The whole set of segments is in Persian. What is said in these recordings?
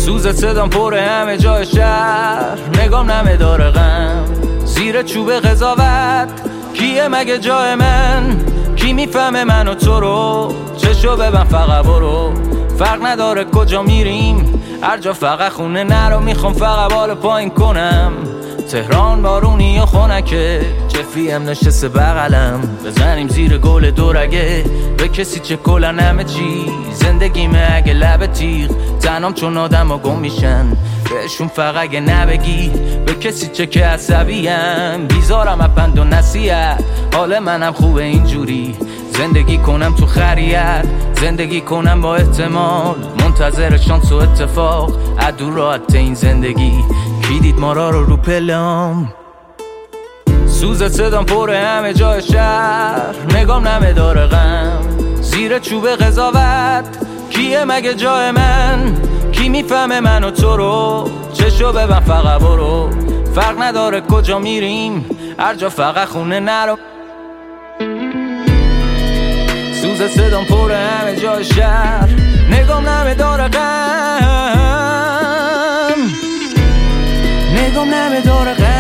سوز صدام پر همه جای شهر، نگام نمه داره غم زیر چوب قضاوت. کیه مگه جای من؟ کی میفهمه من و تو رو؟ چشو ببن فقط برو، فرق نداره کجا میریم، هر جا فقط خونه نرو. میخوام فقط بالا پایین کنم، تهران بارونی و خنکه، جفیم نشسته بغلم، بزنیم زیر گل دورگه. به کسی چه کلن همه چی، زندگیمه اگه لب تیغ، تنام چون آدم ها گم میشن، بهشون فقط اگه نبگی. به کسی چه که عصبیم، بیزارم اپند و نصیحت، حال منم خوبه اینجوری. زندگی کنم تو خریت، زندگی کنم با احتمال، منتظر شانس و اتفاق، عدو راحت این زندگی. کی دید ما رو پلم؟ سوز صدام پر همه جای شهر، نگام نمه داره غم زیر چوب قضاوت. کیه مگه جای من؟ کی میفهمه من و تو رو؟ چشو ببن فقط برو، فرق نداره کجا میریم، هر جا فقط خونه نرو. سوز صدام پر همه جای شهر، نگام نمه داره غم، نگام نمه داره غم.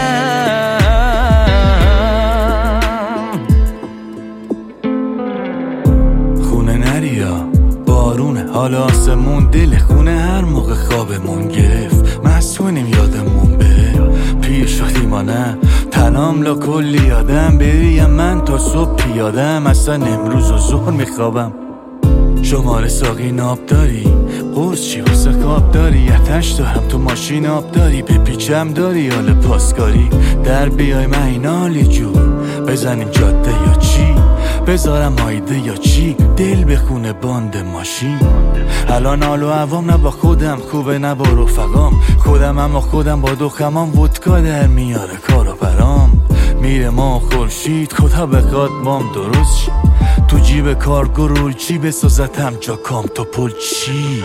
خونه نریا بارونه، حال آسمون دل خونه، هر موقع خوابمون گرفت مسئولیم یادمون بره. پیر شدیم ما نه تنام لا کلی یادم، بریم من تا صبح پیادم، اصلا امروز و ظهر میخوابم. شماره ساقی ناب داری؟ قرص چی واسه خواب داری؟ اتش دارم تو ماشین آب داری؟ بپیچم داری حال پاسکاری؟ در بیای مهینالی جور بزنیم جاده یا چی؟ بذارم هایده یا چی؟ دل بخونه باند ماشین. الان حال و عوام نه با خودم خوبه نه با رفقام، خودم اما خودم با دخمام، ودکا در میاره کارو برام. میره ما خورشید خدا بخواد مام درست شی، تو جیب کارگو رول چی بسازتم جا کام تو پل چی.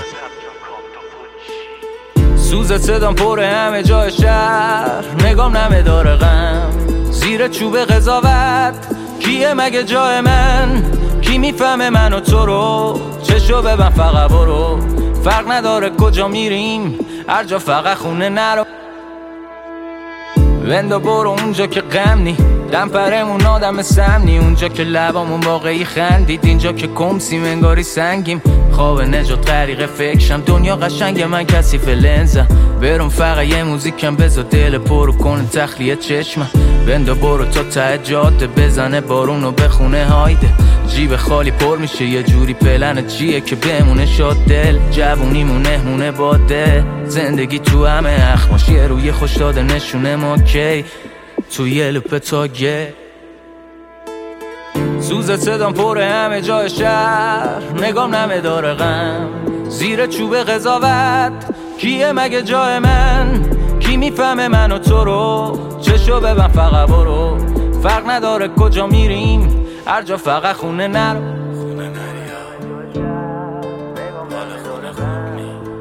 سوز صدام پر همه جای شهر، نگام نمه داره غم زیر چوب قضاوت. کیه مگه جای من؟ کی میفهمه من و تو رو؟ چشو ببن فقط برو، فرق نداره کجا میریم، هر جا فقط خونه نرو. بندو برو اونجا که غم نی، دم پرمون آدم سمنی، اونجا که لبامون واقعی خندید، اینجا که کمسیم انگاری سنگیم. خواب نجات طریق فکرشم، دنیا قشنگ من کثیف لنزم، برم فقط یه موزیکم بذار دل پرو کنه تخلیه چشمم. بندو برو تا ته جاده، بزنه بارونو بخونه هایده، جیب خالی پر میشه یه جوری، پلن چیه که بمونه شاد دل، جوونیمون مهمونه باده، زندگی تو همه اخماش یه روی خوش داده نشونه ما کی تو یه لوپ تاگه. سوز صدام پر همه جای شهر، نگام نمه داره غم زیر چوب قضاوت. کیه مگه جای من؟ کی میفهمه من و تو رو؟ چشو ببن فقط برو، فرق نداره کجا میریم، هر جا فقط خونه نرو. خونه نریا حال خونه خوب نی.